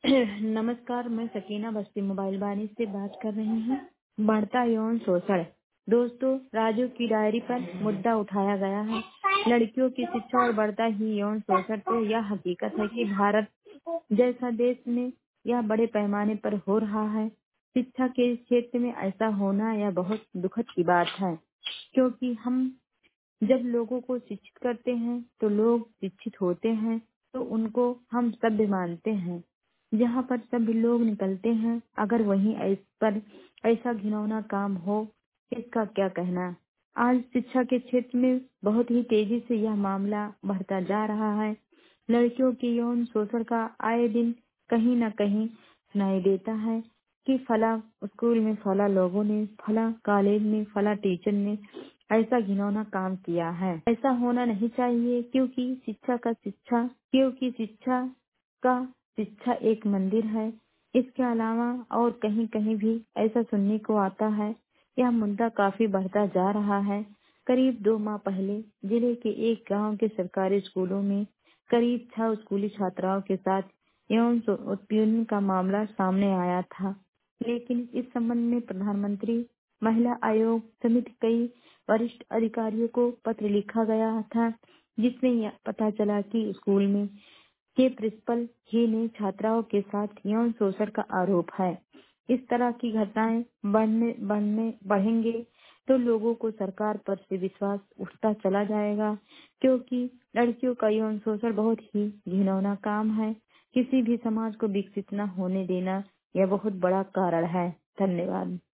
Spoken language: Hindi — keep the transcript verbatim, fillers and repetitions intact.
नमस्कार, मैं सकीना बस्ती मोबाइल बानी से बात कर रही हूँ। बढ़ता यौन शोषण। दोस्तों, राजू की डायरी पर मुद्दा उठाया गया है। लड़कियों की शिक्षा और बढ़ता ही यौन शोषण। तो यह हकीकत है कि भारत जैसा देश में यह बड़े पैमाने पर हो रहा है। शिक्षा के क्षेत्र में ऐसा होना यह बहुत दुखद की बात है, क्योंकि हम जब लोगों को शिक्षित करते हैं तो लोग शिक्षित होते हैं, तो उनको हम सभ्य मानते हैं। जहाँ पर सभी लोग निकलते हैं, अगर वहीं इस पर ऐसा घिनौना काम हो, इसका क्या कहना। आज शिक्षा के क्षेत्र में बहुत ही तेजी से यह मामला बढ़ता जा रहा है। लड़कियों के यौन शोषण का आए दिन कहीं न कहीं सुनाई देता है कि फला स्कूल में फला लोगों ने, फला कॉलेज में फला टीचर ने ऐसा घिनौना काम किया है। ऐसा होना नहीं चाहिए, क्योंकि शिक्षा का शिक्षा क्योंकि शिक्षा का शिक्षा एक मंदिर है। इसके अलावा और कहीं कहीं भी ऐसा सुनने को आता है। यह मुद्दा काफी बढ़ता जा रहा है। करीब दो माह पहले जिले के एक गांव के सरकारी स्कूलों में करीब छह स्कूली छात्राओं के साथ यौन शो- उत्पीड़न का मामला सामने आया था। लेकिन इस संबंध में प्रधानमंत्री महिला आयोग समेत कई वरिष्ठ अधिकारियों को पत्र लिखा गया था, जिसमें यह पता चला कि स्कूल में के प्रिंसिपल ही ने छात्राओं के साथ यौन शोषण का आरोप है। इस तरह की घटनाएं बढ़ने बढ़ने बढ़ेंगे तो लोगों को सरकार पर से विश्वास उठता चला जाएगा, क्योंकि लड़कियों का यौन शोषण बहुत ही घिनौना काम है। किसी भी समाज को विकसित न होने देना यह बहुत बड़ा कारण है। धन्यवाद।